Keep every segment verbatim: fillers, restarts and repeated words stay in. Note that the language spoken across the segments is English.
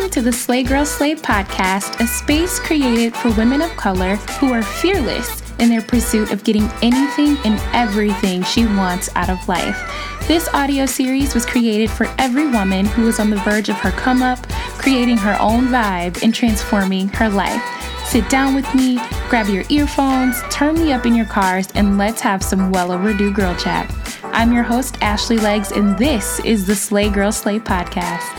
Welcome to the Slay Girl Slay podcast, a space created for women of color who are fearless in their pursuit of getting anything and everything she wants out of life. This audio series was created for every woman who is on the verge of her come up, creating her own vibe, and transforming her life. Sit down with me, grab your earphones, turn me up in your cars, and let's have some well overdue girl chat. I'm your host, Ashley Legs, and this is the Slay Girl Slay podcast.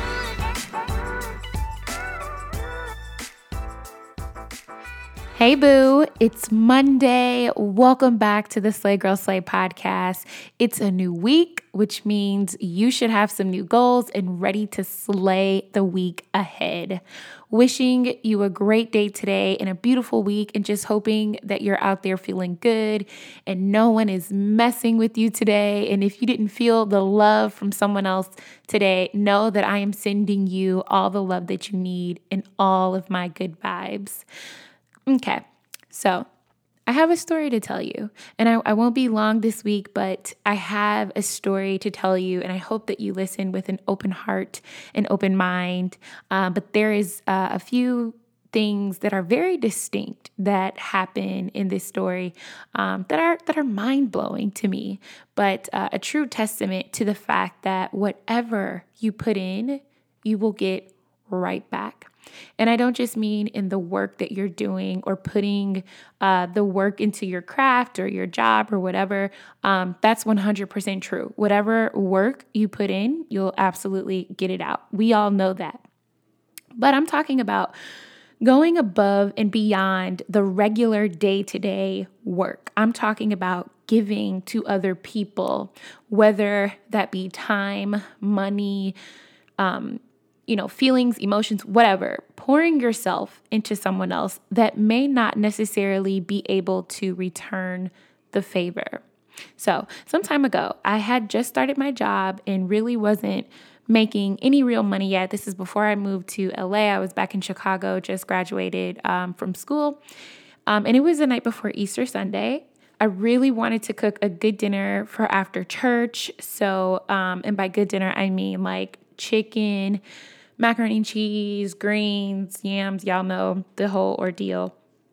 Hey boo, it's Monday. Welcome back to the Slay Girl Slay podcast. It's a new week, which means you should have some new goals and ready to slay the week ahead. Wishing you a great day today and a beautiful week, and just hoping that you're out there feeling good and no one is messing with you today. And if you didn't feel the love from someone else today, know that I am sending you all the love that you need and all of my good vibes. Okay, so I have a story to tell you, and I, I won't be long this week, but I have a story to tell you, and I hope that you listen with an open heart and open mind. Uh, but there is uh, a few things that are very distinct that happen in this story um, that are that are mind-blowing to me, but uh, a true testament to the fact that whatever you put in, you will get right back. And I don't just mean in the work that you're doing or putting uh, the work into your craft or your job or whatever. Um, that's one hundred percent true. Whatever work you put in, you'll absolutely get it out. We all know that. But I'm talking about going above and beyond the regular day-to-day work. I'm talking about giving to other people, whether that be time, money, um, you know, feelings, emotions, whatever, pouring yourself into someone else that may not necessarily be able to return the favor. So some time ago, I had just started my job and really wasn't making any real money yet. This is before I moved to L A. I was back in Chicago, just graduated um, from school. Um, and it was the night before Easter Sunday. I really wanted to cook a good dinner for after church. So, um, and by good dinner, I mean like chicken, macaroni and cheese, greens, yams, y'all know the whole ordeal.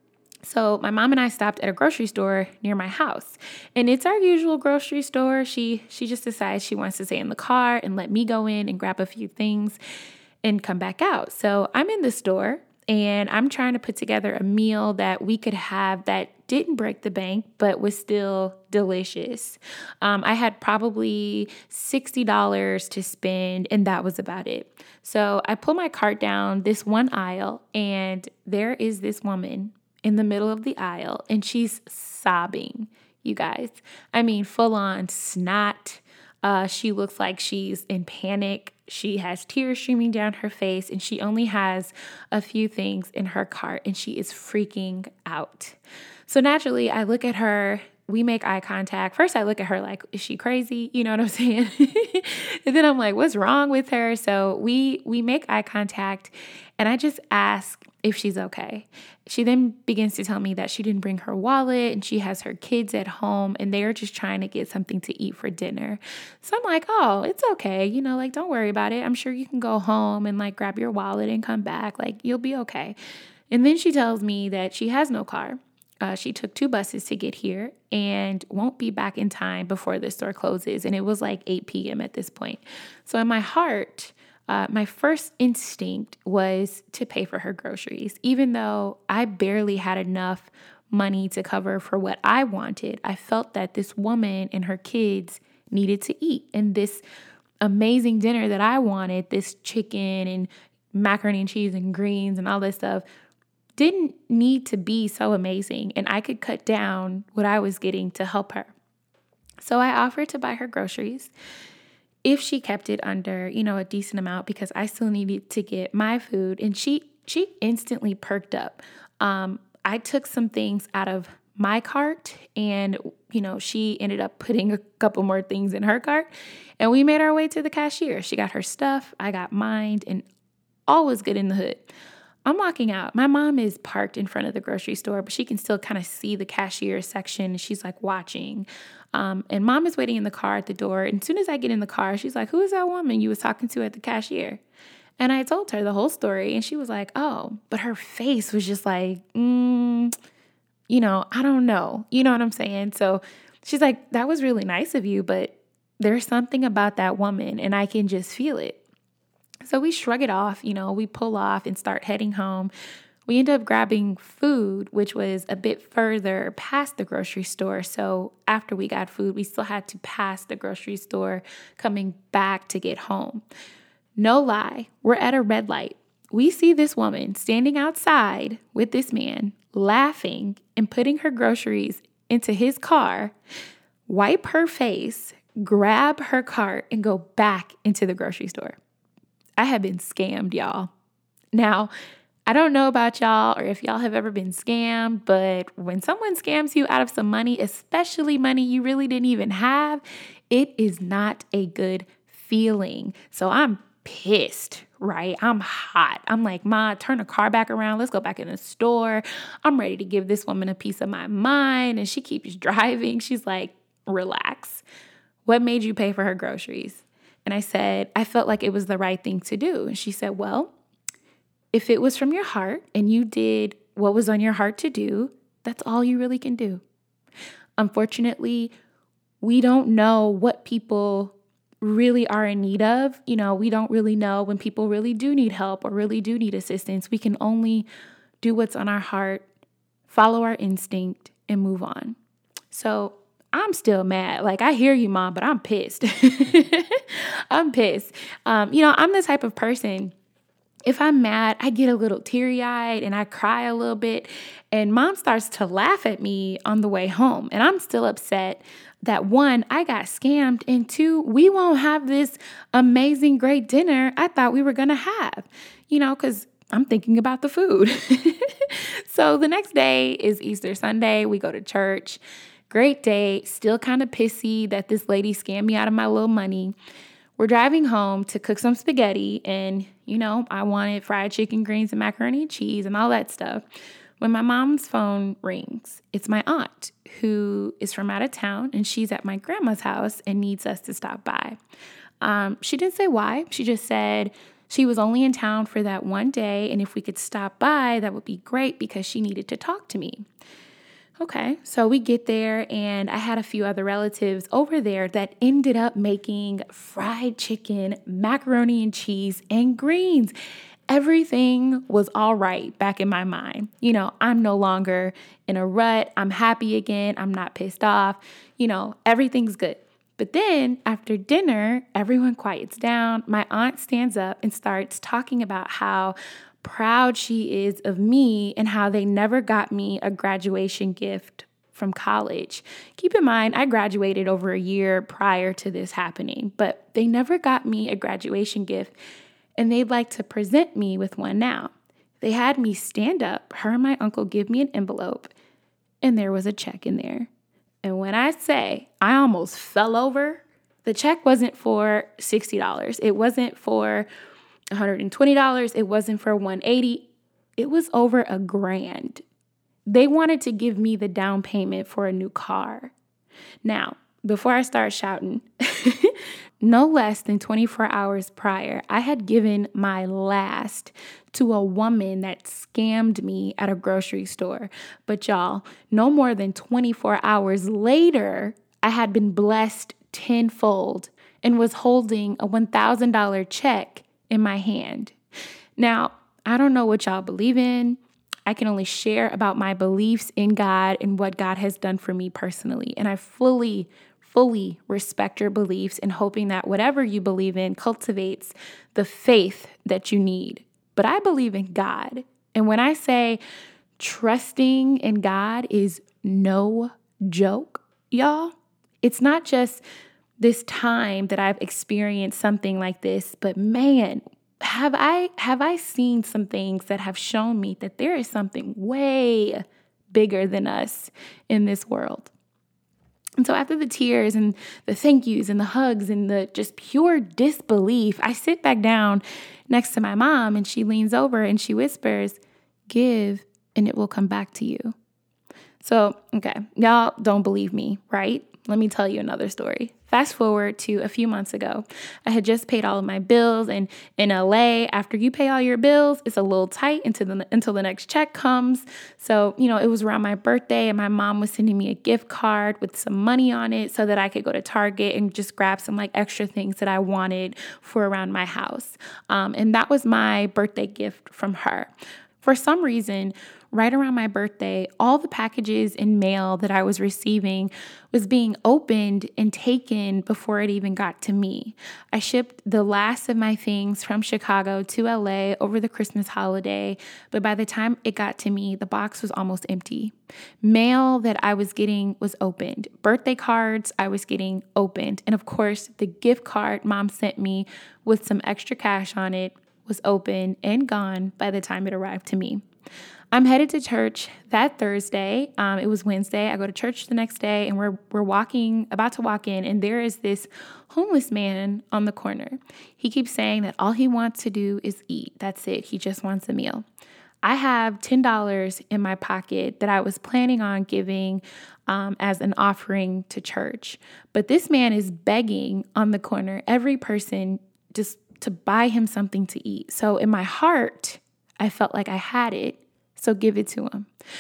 So my mom and I stopped at a grocery store near my house, and it's our usual grocery store. She she just decides she wants to stay in the car and let me go in and grab a few things and come back out. So I'm in the store and I'm trying to put together a meal that we could have that didn't break the bank, but was still delicious. Um, I had probably sixty dollars to spend, and that was about it. So I pull my cart down this one aisle, and there is this woman in the middle of the aisle, and she's sobbing, you guys. I mean, full on snot. Uh, she looks like she's in panic. She has tears streaming down her face, and she only has a few things in her cart, and she is freaking out. So naturally, I look at her. We make eye contact. First, I look at her like, is she crazy? You know what I'm saying? And then I'm like, what's wrong with her? So we we make eye contact, and I just ask if she's okay. She then begins to tell me that she didn't bring her wallet, and she has her kids at home, and they're just trying to get something to eat for dinner. So I'm like, oh, it's okay. You know, like, don't worry about it. I'm sure you can go home and like grab your wallet and come back. Like, you'll be okay. And then she tells me that she has no car. Uh, she took two buses to get here and won't be back in time before the store closes. And it was like eight p.m. at this point. So in my heart, uh, my first instinct was to pay for her groceries. Even though I barely had enough money to cover for what I wanted, I felt that this woman and her kids needed to eat. And this amazing dinner that I wanted, this chicken and macaroni and cheese and greens and all this stuff, didn't need to be so amazing, and I could cut down what I was getting to help her. So I offered to buy her groceries if she kept it under, you know, a decent amount, because I still needed to get my food. And she she instantly perked up. Um, I took some things out of my cart, and, you know, she ended up putting a couple more things in her cart, and we made our way to the cashier. She got her stuff, I got mine, and all was good in the hood. I'm walking out. My mom is parked in front of the grocery store, but she can still kind of see the cashier section. She's like watching. Um, and mom is waiting in the car at the door. And as soon as I get in the car, she's like, who is that woman you was talking to at the cashier? And I told her the whole story, and she was like, oh, but her face was just like, mm, you know, I don't know. You know what I'm saying? So she's like, that was really nice of you, but there's something about that woman, and I can just feel it. So we shrug it off, you know, we pull off and start heading home. We end up grabbing food, which was a bit further past the grocery store. So after we got food, we still had to pass the grocery store coming back to get home. No lie, we're at a red light. We see this woman standing outside with this man, laughing and putting her groceries into his car, wipe her face, grab her cart, and go back into the grocery store. I have been scammed, y'all. Now, I don't know about y'all or if y'all have ever been scammed, but when someone scams you out of some money, especially money you really didn't even have, it is not a good feeling. So I'm pissed, right? I'm hot. I'm like, Ma, turn the car back around. Let's go back in the store. I'm ready to give this woman a piece of my mind. And she keeps driving. She's like, relax. What made you pay for her groceries? And I said, I felt like it was the right thing to do. And she said, well, if it was from your heart and you did what was on your heart to do, that's all you really can do. Unfortunately, we don't know what people really are in need of. You know, we don't really know when people really do need help or really do need assistance. We can only do what's on our heart, follow our instinct, and move on. So I'm still mad. Like, I hear you, Mom, but I'm pissed. I'm pissed. Um, you know, I'm the type of person, if I'm mad, I get a little teary-eyed and I cry a little bit, and Mom starts to laugh at me on the way home. And I'm still upset that, one, I got scammed, and two, we won't have this amazing, great dinner I thought we were going to have, you know, because I'm thinking about the food. So the next day is Easter Sunday. We go to church. Great day. Still kind of pissy that this lady scammed me out of my little money. We're driving home to cook some spaghetti, and, you know, I wanted fried chicken, greens, and macaroni and cheese and all that stuff. When my mom's phone rings, it's my aunt who is from out of town, and she's at my grandma's house and needs us to stop by. Um, she didn't say why. She just said she was only in town for that one day, and if we could stop by, that would be great because she needed to talk to me. Okay, so we get there, and I had a few other relatives over there that ended up making fried chicken, macaroni and cheese, and greens. Everything was all right back in my mind. You know, I'm no longer in a rut. I'm happy again. I'm not pissed off. You know, everything's good. But then after dinner, everyone quiets down. My aunt stands up and starts talking about how proud she is of me and how they never got me a graduation gift from college. Keep in mind, I graduated over a year prior to this happening, but they never got me a graduation gift, and they'd like to present me with one now. They had me stand up, her and my uncle give me an envelope, and there was a check in there. And when I say I almost fell over, the check wasn't for sixty dollars. It wasn't for one hundred twenty dollars. It wasn't for one hundred eighty dollars. It was over a grand. They wanted to give me the down payment for a new car. Now, before I start shouting, no less than twenty-four hours prior, I had given my last to a woman that scammed me at a grocery store. But y'all, no more than twenty-four hours later, I had been blessed tenfold and was holding a one thousand dollars check in my hand. Now, I don't know what y'all believe in. I can only share about my beliefs in God and what God has done for me personally. And I fully, fully respect your beliefs and hoping that whatever you believe in cultivates the faith that you need. But I believe in God. And when I say trusting in God is no joke, y'all, it's not just this time that I've experienced something like this, but man, have I have I seen some things that have shown me that there is something way bigger than us in this world. And so after the tears and the thank yous and the hugs and the just pure disbelief, I sit back down next to my mom and she leans over and she whispers, "Give and it will come back to you." So, okay, y'all don't believe me, right? let me tell you another story. Fast forward to a few months ago. I had just paid all of my bills, and in L A, after you pay all your bills, it's a little tight until the, until the next check comes. So, you know, it was around my birthday, and my mom was sending me a gift card with some money on it so that I could go to Target and just grab some like extra things that I wanted for around my house. Um, and that was my birthday gift from her. For some reason, right around my birthday, all the packages and mail that I was receiving was being opened and taken before it even got to me. I shipped the last of my things from Chicago to L A over the Christmas holiday, but by the time it got to me, the box was almost empty. Mail that I was getting was opened. Birthday cards I was getting opened. And of course, the gift card mom sent me with some extra cash on it was open and gone by the time it arrived to me. I'm headed to church that Thursday. Um, it was Wednesday. I go to church the next day, and we're we're walking, about to walk in, and there is this homeless man on the corner. He keeps saying that all he wants to do is eat. That's it. He just wants a meal. I have ten dollars in my pocket that I was planning on giving um, as an offering to church. But this man is begging on the corner, every person just to buy him something to eat. So in my heart, I felt like I had it. So give it to him.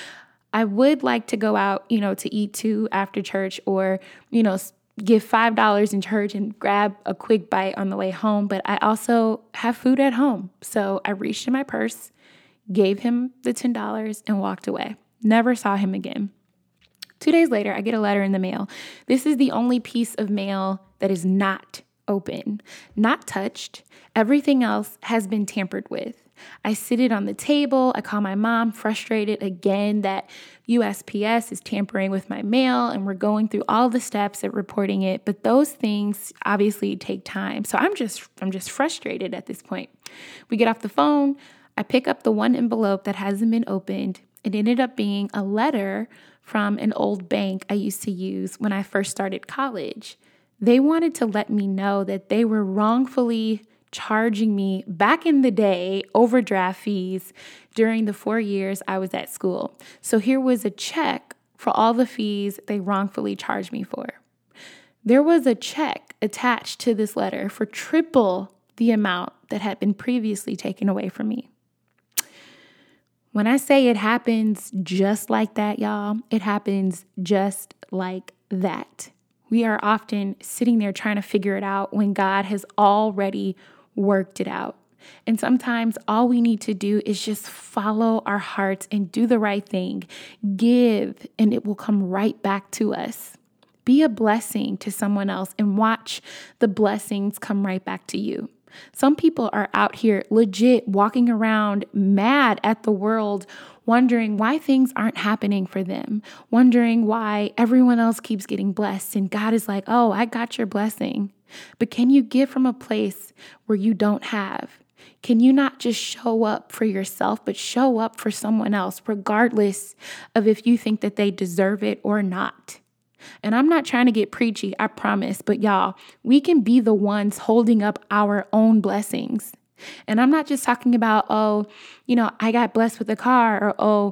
I would like to go out, you know, to eat too after church, or, you know, give five dollars in church and grab a quick bite on the way home. But I also have food at home. So I reached in my purse, gave him the ten dollars and walked away. Never saw him again. Two days later, I get a letter in the mail. This is the only piece of mail that is not open, not touched. Everything else has been tampered with. I sit it on the table. I call my mom, frustrated again that U S P S is tampering with my mail, and we're going through all the steps of reporting it. But those things obviously take time. So I'm just, I'm just frustrated at this point. We get off the phone. I pick up the one envelope that hasn't been opened. It ended up being a letter from an old bank I used to use when I first started college. They wanted to let me know that they were wrongfully charging me back in the day overdraft fees during the four years I was at school. So here was a check for all the fees they wrongfully charged me for. There was a check attached to this letter for triple the amount that had been previously taken away from me. When I say it happens just like that, y'all, it happens just like that. We are often sitting there trying to figure it out when God has already worked it out. And sometimes all we need to do is just follow our hearts and do the right thing. Give, and it will come right back to us. Be a blessing to someone else and watch the blessings come right back to you. Some people are out here legit walking around mad at the world, wondering why things aren't happening for them, wondering why everyone else keeps getting blessed. And God is like, oh, I got your blessing. But can you give from a place where you don't have? Can you not just show up for yourself, but show up for someone else, regardless of if you think that they deserve it or not? And I'm not trying to get preachy, I promise, but y'all, we can be the ones holding up our own blessings. And I'm not just talking about, oh, you know, I got blessed with a car, or, oh,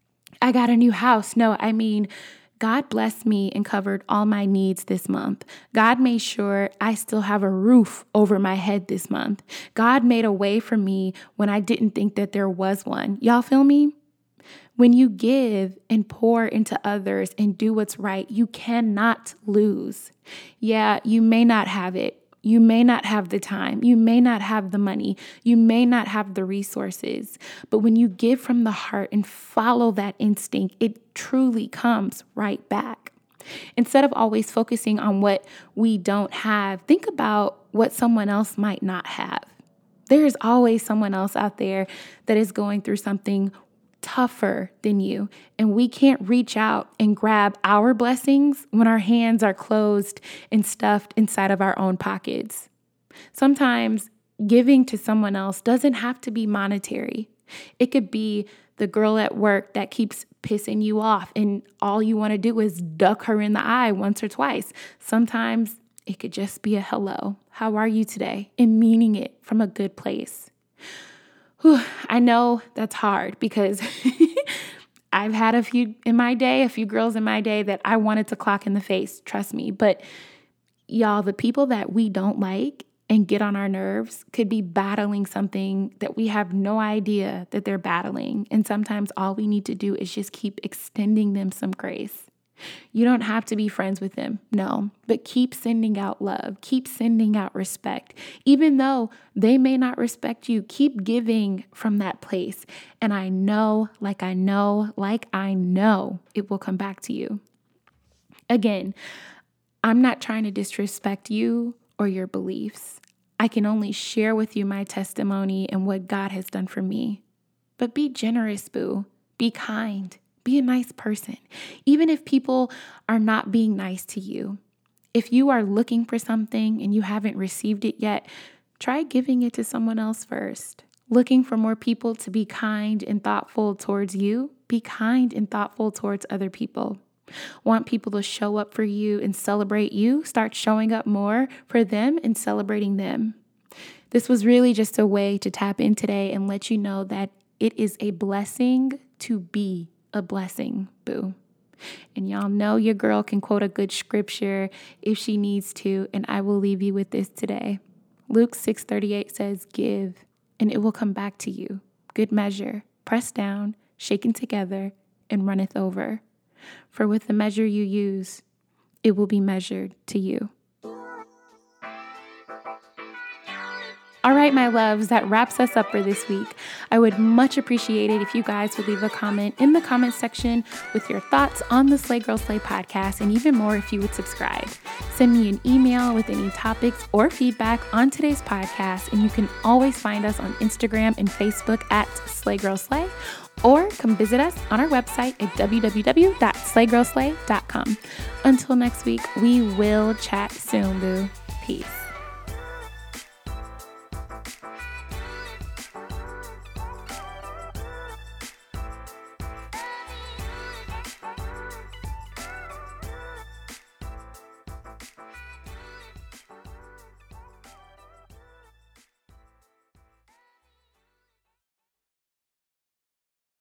I got a new house. No, I mean, God blessed me and covered all my needs this month. God made sure I still have a roof over my head this month. God made a way for me when I didn't think that there was one. Y'all feel me? When you give and pour into others and do what's right, you cannot lose. Yeah, you may not have it. You may not have the time. You may not have the money. You may not have the resources. But when you give from the heart and follow that instinct, it truly comes right back. Instead of always focusing on what we don't have, think about what someone else might not have. There is always someone else out there that is going through something tougher than you. And we can't reach out and grab our blessings when our hands are closed and stuffed inside of our own pockets. Sometimes giving to someone else doesn't have to be monetary. It could be the girl at work that keeps pissing you off and all you want to do is duck her in the eye once or twice. Sometimes it could just be a hello. How are you today? And meaning it from a good place. Whew, I know that's hard because I've had a few in my day, a few girls in my day that I wanted to clock in the face, trust me. But y'all, the people that we don't like and get on our nerves could be battling something that we have no idea that they're battling. And sometimes all we need to do is just keep extending them some grace. You don't have to be friends with them, no, but keep sending out love, keep sending out respect. Even though they may not respect you, keep giving from that place. And I know, like I know, like I know, it will come back to you. Again, I'm not trying to disrespect you or your beliefs. I can only share with you my testimony and what God has done for me. But be generous, boo. Be kind. Be a nice person, even if people are not being nice to you. If you are looking for something and you haven't received it yet, try giving it to someone else first. Looking for more people to be kind and thoughtful towards you, be kind and thoughtful towards other people. Want people to show up for you and celebrate you, start showing up more for them and celebrating them. This was really just a way to tap in today and let you know that it is a blessing to be a blessing, boo. And y'all know your girl can quote a good scripture if she needs to, and I will leave you with this today. Luke six thirty-eight says, "Give, and it will come back to you. Good measure, pressed down, shaken together, and runneth over. For with the measure you use, it will be measured to you." All right, my loves, that wraps us up for this week. I would much appreciate it if you guys would leave a comment in the comment section with your thoughts on the Slay Girl Slay podcast, and even more if you would subscribe. Send me an email with any topics or feedback on today's podcast, and you can always find us on Instagram and Facebook at Slay Girl Slay, or come visit us on our website at w w w dot slay girl slay dot com. Until next week, we will chat soon, boo. Peace.